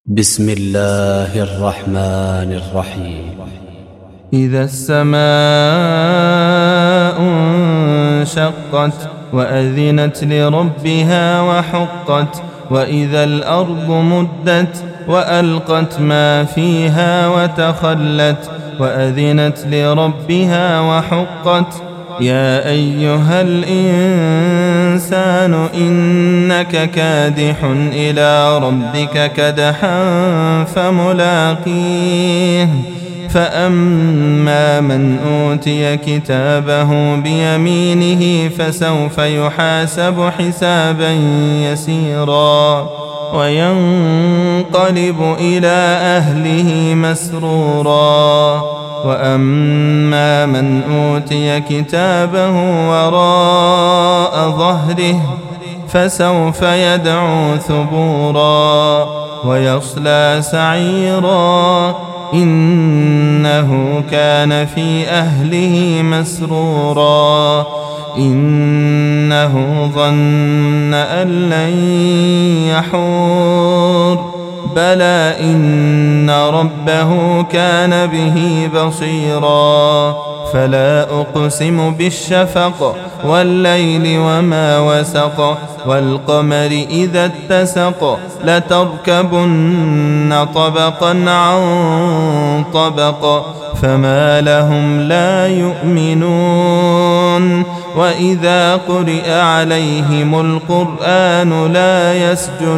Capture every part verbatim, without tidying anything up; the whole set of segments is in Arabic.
بسم الله الرحمن الرحيم. إذا السماء انشقت وأذنت لربها وحقت وإذا الأرض مدت وألقت ما فيها وتخلت وأذنت لربها وحقت. يا أيها الإنسان إنك كادح إلى ربك كدحا فملاقيه. فأما من أوتي كتابه بيمينه فسوف يحاسب حسابا يسيرا وينقلب إلى أهله مسرورا. وأما من أوتي كتابه وراء ظهره فسوف يدعو ثبورا ويصلى سعيرا إنه كان في أهله مسرورا إنه ظن أن لن يحور بلى إن ربه كان به بصيرا. فلا أقسم بالشفق والليل وما وسق والقمر إذا اتسق لتركبن طبقا عن طبق فما لهم لا يؤمنون. وإذا قرئ عليهم القرآن لا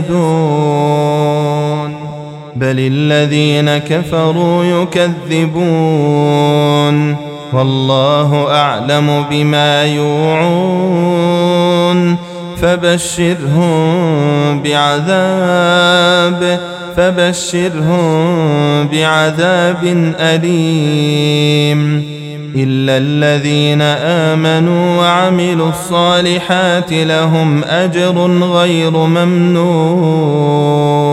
يسجدون بل الذين كفروا يكذبون والله أعلم بما يوعون. فبشرهم بعذاب فبشرهم بعذاب أليم إلا الذين آمنوا وعملوا الصالحات لهم أجر غير ممنون.